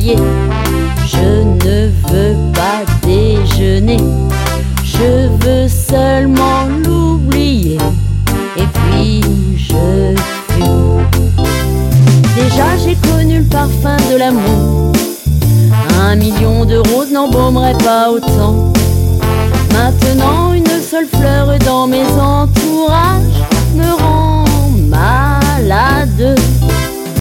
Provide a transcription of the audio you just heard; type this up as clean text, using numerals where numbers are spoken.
réveiller. Je ne veux pas déjeuner, je veux seulement l'oublier. Et puis je fume. Déjà j'ai connu le parfum de l'amour. 1 million de roses n'embaumeraient pas autant.